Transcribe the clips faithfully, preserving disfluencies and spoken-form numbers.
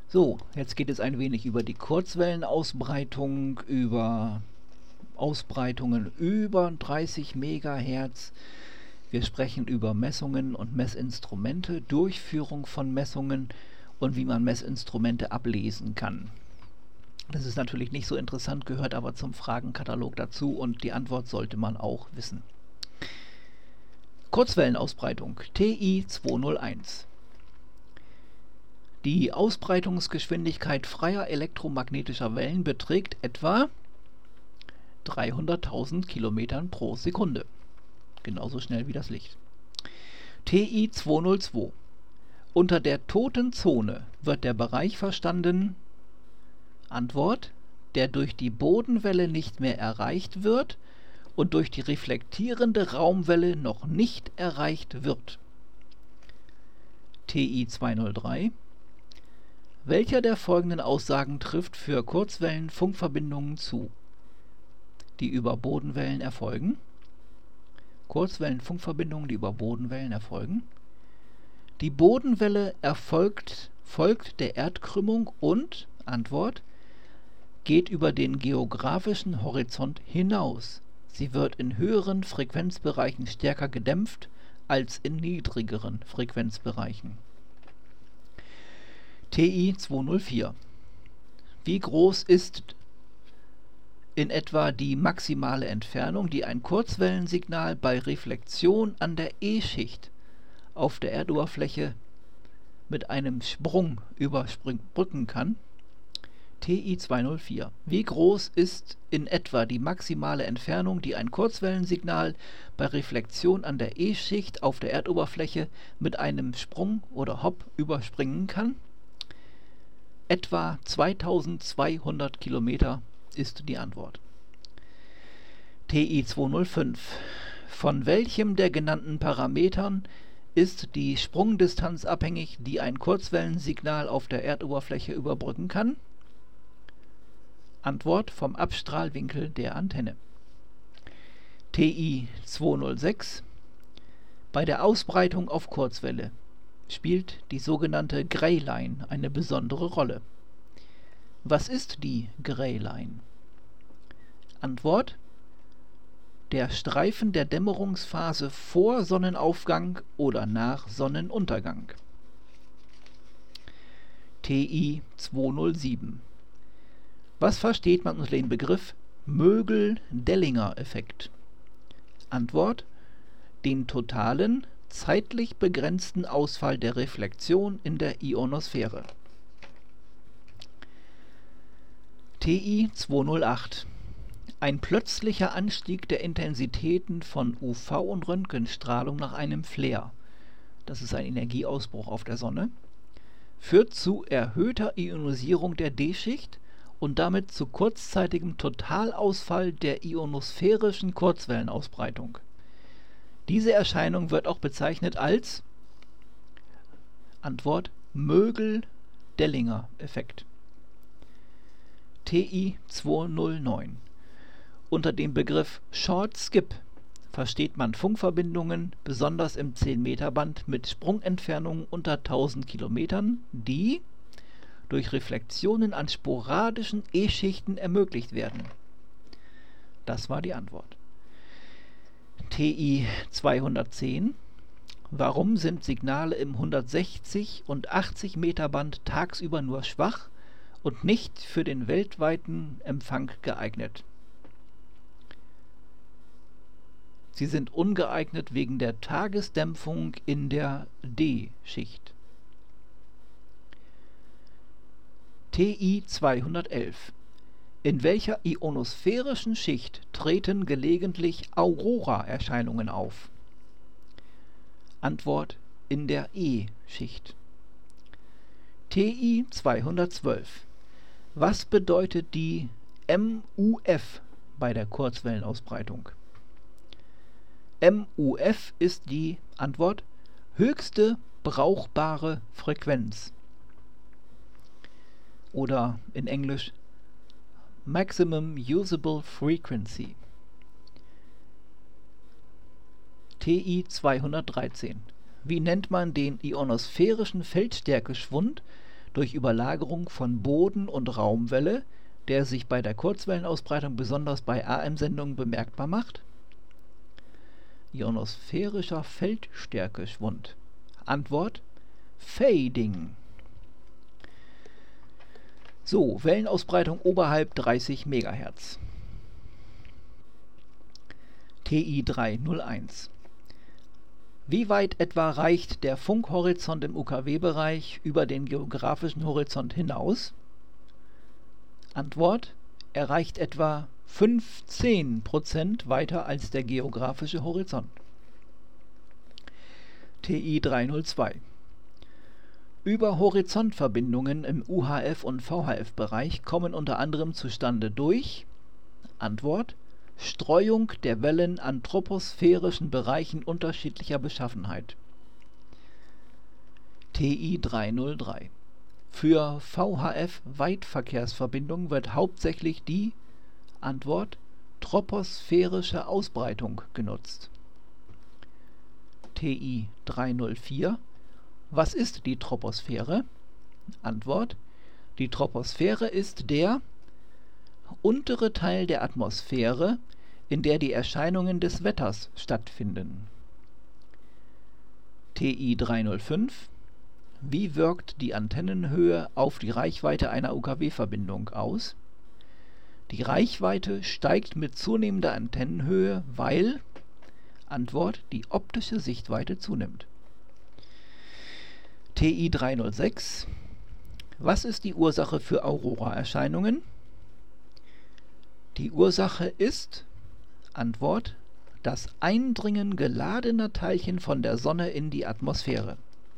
So, jetzt geht es ein wenig über die Kurzwellenausbreitung, über Ausbreitungen über dreißig Megahertz. Wir sprechen über Messungen und Messinstrumente, Durchführung von Messungen und wie man Messinstrumente ablesen kann. Das ist natürlich nicht so interessant, gehört aber zum Fragenkatalog dazu und die Antwort sollte man auch wissen. Kurzwellenausbreitung T I zweihunderteins. Die Ausbreitungsgeschwindigkeit freier elektromagnetischer Wellen beträgt etwa dreihunderttausend Kilometern pro Sekunde. Genauso schnell wie das Licht. T I zweihundertzwei. Unter der toten Zone wird der Bereich verstanden. Antwort: der durch die Bodenwelle nicht mehr erreicht wird und durch die reflektierende Raumwelle noch nicht erreicht wird. T I zweihundertdrei. Welcher der folgenden Aussagen trifft für Kurzwellenfunkverbindungen zu? Die über Bodenwellen erfolgen. Kurzwellenfunkverbindungen, die über Bodenwellen erfolgen. Die Bodenwelle erfolgt, folgt der Erdkrümmung und, Antwort, geht über den geografischen Horizont hinaus. Sie wird in höheren Frequenzbereichen stärker gedämpft als in niedrigeren Frequenzbereichen. T I zweihundertvier. Wie groß ist in etwa die maximale Entfernung, die ein Kurzwellensignal bei Reflexion an der E-Schicht auf der Erdoberfläche mit einem Sprung überbrücken kann? T I zweihundertvier. Wie groß ist in etwa die maximale Entfernung, die ein Kurzwellensignal bei Reflexion an der E-Schicht auf der Erdoberfläche mit einem Sprung oder Hop überspringen kann? Etwa zweitausendzweihundert Kilometer ist die Antwort. T I zweihundertfünf. Von welchem der genannten Parametern ist die Sprungdistanz abhängig, die ein Kurzwellensignal auf der Erdoberfläche überbrücken kann? Antwort: vom Abstrahlwinkel der Antenne. T I zweihundertsechs. Bei der Ausbreitung auf Kurzwelle spielt die sogenannte Greyline eine besondere Rolle. Was ist die Greyline? Antwort: der Streifen der Dämmerungsphase vor Sonnenaufgang oder nach Sonnenuntergang. T I zweihundertsieben. Was versteht man unter dem Begriff Mögel-Dellinger-Effekt? Antwort: den totalen, zeitlich begrenzten Ausfall der Reflexion in der Ionosphäre. T I zweihundertacht. Ein plötzlicher Anstieg der Intensitäten von U V- und Röntgenstrahlung nach einem Flare, das ist ein Energieausbruch auf der Sonne, führt zu erhöhter Ionisierung der D-Schicht und damit zu kurzzeitigem Totalausfall der ionosphärischen Kurzwellenausbreitung. Diese Erscheinung wird auch bezeichnet als Antwort: Mögel-Dellinger-Effekt. T I zweihundertneun. Unter dem Begriff Short Skip versteht man Funkverbindungen, besonders im zehn Meter Band mit Sprungentfernungen unter tausend Kilometern, die durch Reflexionen an sporadischen E-Schichten ermöglicht werden. Das war die Antwort. T I zweihundertzehn. Warum sind Signale im hundertsechzig und achtzig Meter Band tagsüber nur schwach und nicht für den weltweiten Empfang geeignet? Sie sind ungeeignet wegen der Tagesdämpfung in der D-Schicht. T I zweihundertelf. In welcher ionosphärischen Schicht treten gelegentlich Aurora-Erscheinungen auf? Antwort: in der E-Schicht. T I zweihundertzwölf. Was bedeutet die M U F bei der Kurzwellenausbreitung? M U F ist die Antwort: höchste brauchbare Frequenz. Oder in Englisch Maximum Usable Frequency. T I zweihundertdreizehn. Wie nennt man den ionosphärischen Feldstärkeschwund durch Überlagerung von Boden- und Raumwelle, der sich bei der Kurzwellenausbreitung besonders bei A M-Sendungen bemerkbar macht? Ionosphärischer Feldstärkeschwund. Antwort: Fading. So, Wellenausbreitung oberhalb dreißig Megahertz. T I drei null eins. Wie weit etwa reicht der Funkhorizont im U K W-Bereich über den geografischen Horizont hinaus? Antwort: Er reicht etwa fünfzehn Prozent weiter als der geografische Horizont. T I drei null zwei. Über Horizontverbindungen im U H F- und V H F-Bereich kommen unter anderem zustande durch: Antwort: Streuung der Wellen an troposphärischen Bereichen unterschiedlicher Beschaffenheit. T I drei null drei. Für V H F-Weitverkehrsverbindungen wird hauptsächlich die Antwort: troposphärische Ausbreitung genutzt. T I drei null vier. Was ist die Troposphäre? Antwort: Die Troposphäre ist der untere Teil der Atmosphäre, in der die Erscheinungen des Wetters stattfinden. T I drei null fünf. Wie wirkt die Antennenhöhe auf die Reichweite einer U K W-Verbindung aus? Die Reichweite steigt mit zunehmender Antennenhöhe, weil Antwort: Die optische Sichtweite zunimmt. T I drei null sechs. Was ist die Ursache für Aurora-Erscheinungen? Die Ursache ist Antwort: Das Eindringen geladener Teilchen von der Sonne in die Atmosphäre.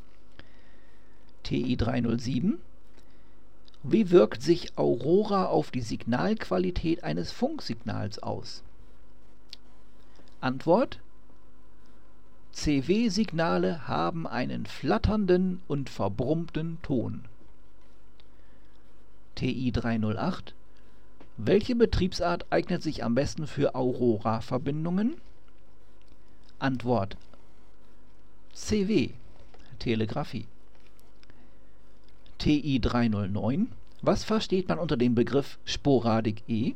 T I drei null sieben. Wie wirkt sich Aurora auf die Signalqualität eines Funksignals aus? Antwort: C W-Signale haben einen flatternden und verbrummten Ton. T I drei null acht. Welche Betriebsart eignet sich am besten für Aurora-Verbindungen? Antwort: C W, Telegrafie. T I drei null neun. Was versteht man unter dem Begriff Sporadik E?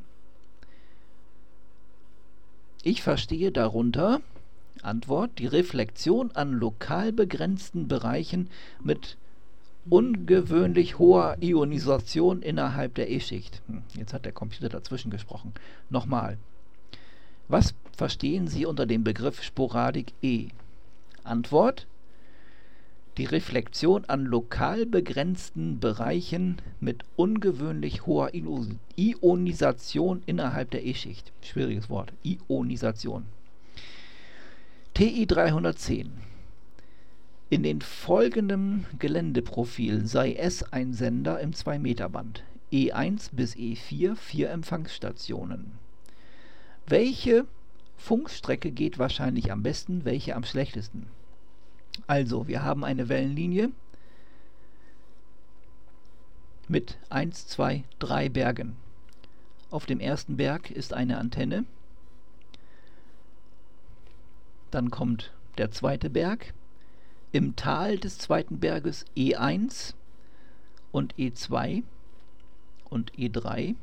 Ich verstehe darunter Antwort: Die Reflexion an lokal begrenzten Bereichen mit ungewöhnlich hoher Ionisation innerhalb der E-Schicht. Hm, jetzt hat der Computer dazwischen gesprochen. Nochmal. Was verstehen Sie unter dem Begriff Sporadik E? Antwort: Die Reflexion an lokal begrenzten Bereichen mit ungewöhnlich hoher Ionisation innerhalb der E-Schicht. Schwieriges Wort. Ionisation. T I dreihundertzehn. In den folgenden Geländeprofil sei S ein Sender im zwei Meter Band. E eins bis E vier, vier Empfangsstationen. Welche Funkstrecke geht wahrscheinlich am besten, welche am schlechtesten? Also, wir haben eine Wellenlinie mit eins, zwei, drei Bergen. Auf dem ersten Berg ist eine Antenne. Dann kommt der zweite Berg. Im Tal des zweiten Berges E eins und E zwei und E drei.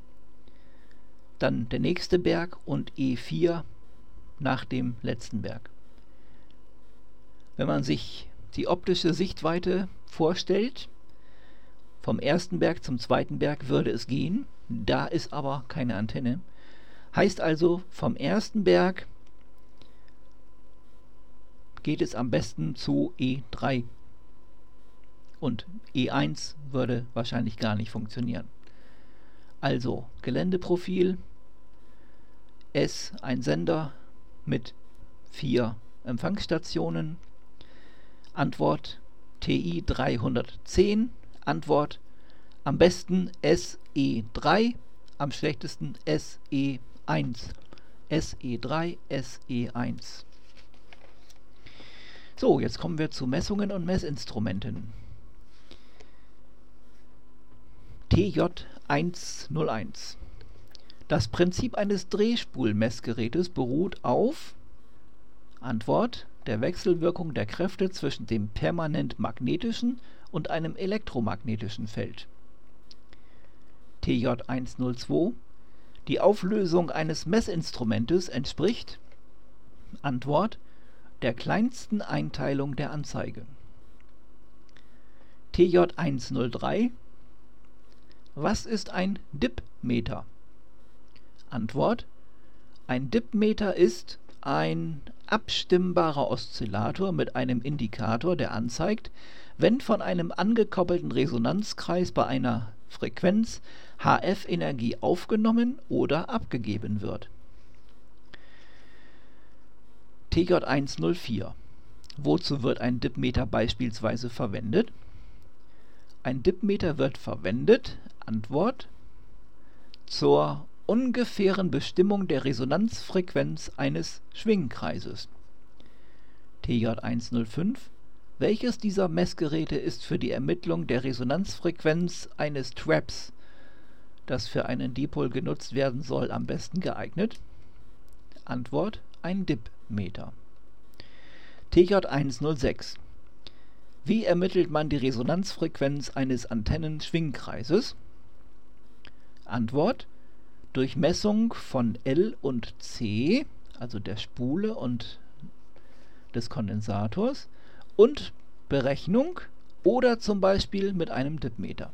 Dann der nächste Berg und E vier nach dem letzten Berg. Wenn man sich die optische Sichtweite vorstellt, vom ersten Berg zum zweiten Berg würde es gehen, da ist aber keine Antenne. Heißt also, vom ersten Berg geht es am besten zu E drei. Und E eins würde wahrscheinlich gar nicht funktionieren. Also, Geländeprofil, S ein Sender mit vier Empfangsstationen. Antwort: T I dreihundertzehn. Antwort: am besten S E drei, am schlechtesten S E eins. S E drei, S E eins. So, jetzt kommen wir zu Messungen und Messinstrumenten. T J hunderteins. Das Prinzip eines Drehspulmessgerätes beruht auf Antwort: der Wechselwirkung der Kräfte zwischen dem permanent magnetischen und einem elektromagnetischen Feld. T J hundertzwei. Die Auflösung eines Messinstrumentes entspricht: Antwort: der kleinsten Einteilung der Anzeige. T J hundertdrei. Was ist ein Dipmeter? Antwort: ein Dipmeter ist ein abstimmbarer Oszillator mit einem Indikator, der anzeigt, wenn von einem angekoppelten Resonanzkreis bei einer Frequenz H F Energie aufgenommen oder abgegeben wird. T J hundertvier. Wozu wird ein Dipmeter beispielsweise verwendet? Ein Dipmeter wird verwendet, Antwort: zur ungefähren Bestimmung der Resonanzfrequenz eines Schwingkreises. T J hundertfünf. Welches dieser Messgeräte ist für die Ermittlung der Resonanzfrequenz eines Traps, das für einen Dipol genutzt werden soll, am besten geeignet? Antwort: ein Dipmeter. T J hundertsechs. Wie ermittelt man die Resonanzfrequenz eines Antennenschwingkreises? Antwort: durch Messung von L und C, also der Spule und des Kondensators, und Berechnung oder zum Beispiel mit einem Dipmeter.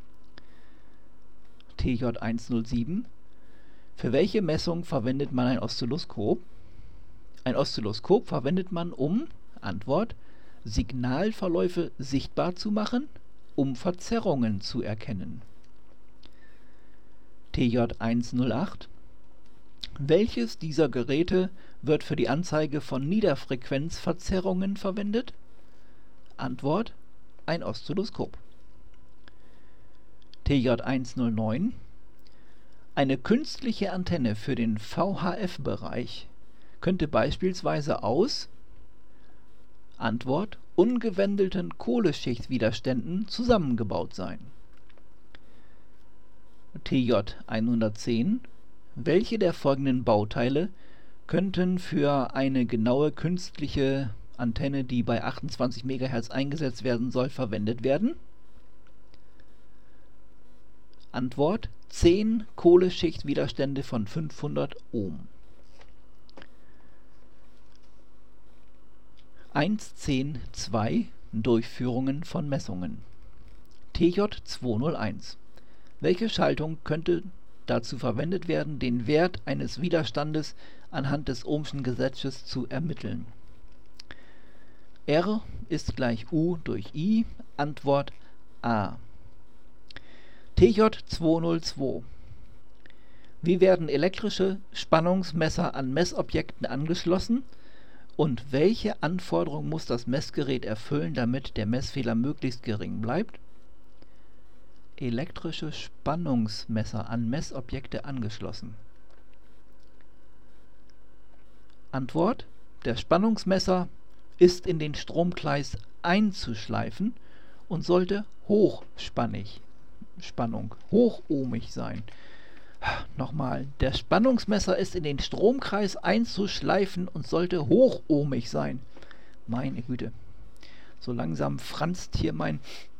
T J hundertsieben. Für welche Messung verwendet man ein Oszilloskop? Ein Oszilloskop verwendet man, um, Antwort, Signalverläufe sichtbar zu machen, um Verzerrungen zu erkennen. T J hundertacht. Welches dieser Geräte wird für die Anzeige von Niederfrequenzverzerrungen verwendet? Antwort: ein Oszilloskop. T J hundertneun. Eine künstliche Antenne für den V H F-Bereich könnte beispielsweise aus, Antwort, ungewendelten Kohleschichtwiderständen zusammengebaut sein. T J hundertzehn. Welche der folgenden Bauteile könnten für eine genaue künstliche Antenne, die bei achtundzwanzig Megahertz eingesetzt werden soll, verwendet werden? Antwort: zehn Kohleschichtwiderstände von fünfhundert Ohm. eins Punkt zehn Punkt zwei Durchführungen von Messungen. T J zweihunderteins. Welche Schaltung könnte dazu verwendet werden, den Wert eines Widerstandes anhand des Ohmschen Gesetzes zu ermitteln? R ist gleich U durch I. Antwort: A. T J zweihundertzwei. Wie werden elektrische Spannungsmesser an Messobjekten angeschlossen und welche Anforderung muss das Messgerät erfüllen, damit der Messfehler möglichst gering bleibt? Elektrische Spannungsmesser an Messobjekte angeschlossen. Antwort: der Spannungsmesser ist in den Stromkreis einzuschleifen und sollte hochspannig, Spannung, hochohmig sein. Nochmal, der Spannungsmesser ist in den Stromkreis einzuschleifen und sollte hochohmig sein. Meine Güte. So langsam franzt hier mein...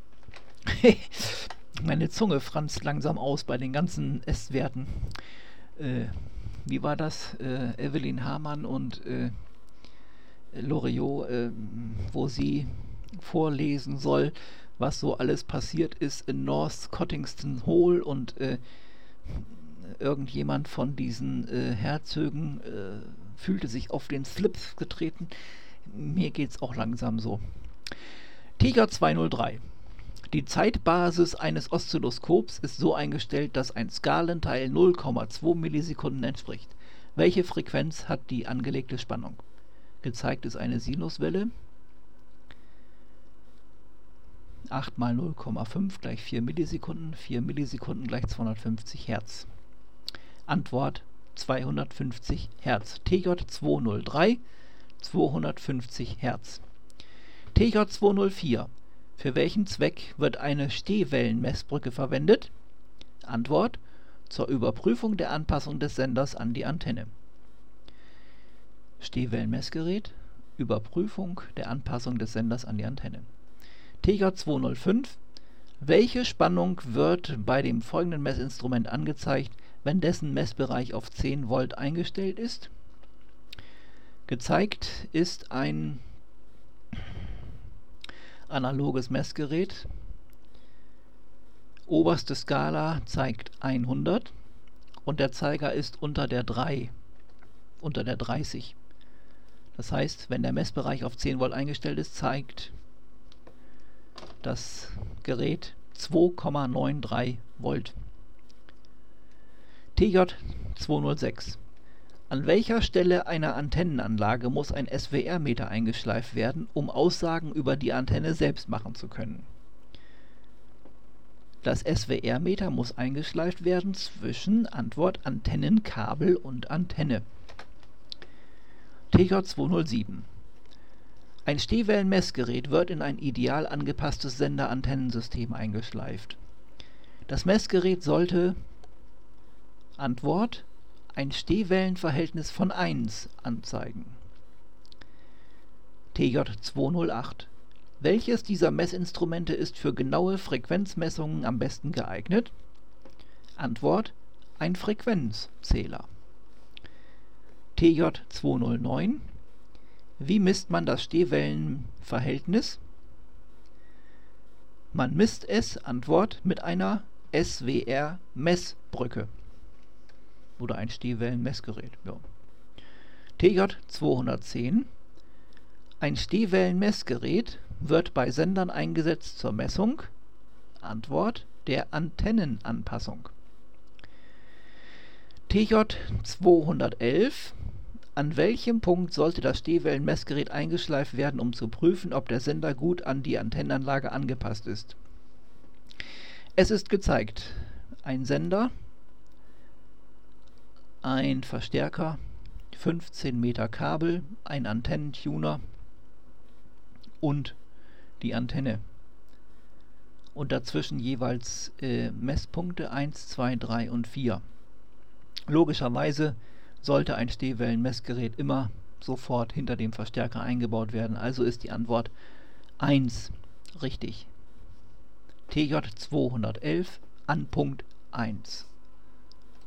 Meine Zunge franzt langsam aus bei den ganzen S-Werten. Äh, wie war das? Äh, Evelyn Hamann und äh, Loriot, äh, wo sie vorlesen soll, was so alles passiert ist in North Cottingston Hall, und äh, irgendjemand von diesen äh, Herzögen äh, fühlte sich auf den Slips getreten. Mir geht's auch langsam so. T J zweihundertdrei. Die Zeitbasis eines Oszilloskops ist so eingestellt, dass ein Skalenteil null Komma zwei Millisekunden entspricht. Welche Frequenz hat die angelegte Spannung? Gezeigt ist eine Sinuswelle. acht mal null Komma fünf gleich vier Millisekunden. vier Millisekunden gleich zweihundertfünfzig Hertz. Antwort: zweihundertfünfzig Hertz. T J zweihundertdrei, zweihundertfünfzig Hertz. T J zweihundertvier. Für welchen Zweck wird eine Stehwellenmessbrücke verwendet? Antwort: zur Überprüfung der Anpassung des Senders an die Antenne. Stehwellenmessgerät, Überprüfung der Anpassung des Senders an die Antenne. T J zweihundertfünf. Welche Spannung wird bei dem folgenden Messinstrument angezeigt, wenn dessen Messbereich auf zehn Volt eingestellt ist? Gezeigt ist ein analoges Messgerät. Oberste Skala zeigt hundert und der Zeiger ist unter der drei, unter der dreißig. Das heißt, wenn der Messbereich auf zehn Volt eingestellt ist, zeigt das Gerät zwei Komma dreiundneunzig Volt. T J zweihundertsechs. An welcher Stelle einer Antennenanlage muss ein S W R-Meter eingeschleift werden, um Aussagen über die Antenne selbst machen zu können? Das S W R-Meter muss eingeschleift werden zwischen Antwort Antennenkabel und Antenne. T J zweihundertsieben. Ein Stehwellenmessgerät wird in ein ideal angepasstes Sender-Antennensystem eingeschleift. Das Messgerät sollte Antwort ein Stehwellenverhältnis von eins anzeigen. T J zweihundertacht. Welches dieser Messinstrumente ist für genaue Frequenzmessungen am besten geeignet? Antwort: ein Frequenzzähler. T J zweihundertneun. Wie misst man das Stehwellenverhältnis? Man misst es, Antwort, mit einer S W R-Messbrücke oder ein Stehwellenmessgerät. Ja. T J zweihundertzehn. Ein Stehwellenmessgerät wird bei Sendern eingesetzt zur Messung, Antwort, der Antennenanpassung. T J zweihundertelf. An welchem Punkt sollte das Stehwellenmessgerät eingeschleift werden, um zu prüfen, ob der Sender gut an die Antennenanlage angepasst ist? Es ist gezeigt: ein Sender, ein Verstärker, fünfzehn Meter Kabel, ein Antennentuner und die Antenne. Und dazwischen jeweils äh, Messpunkte eins, zwei, drei und vier. Logischerweise sollte ein Stehwellenmessgerät immer sofort hinter dem Verstärker eingebaut werden, also ist die Antwort eins richtig. T J zweihundertelf an Punkt eins.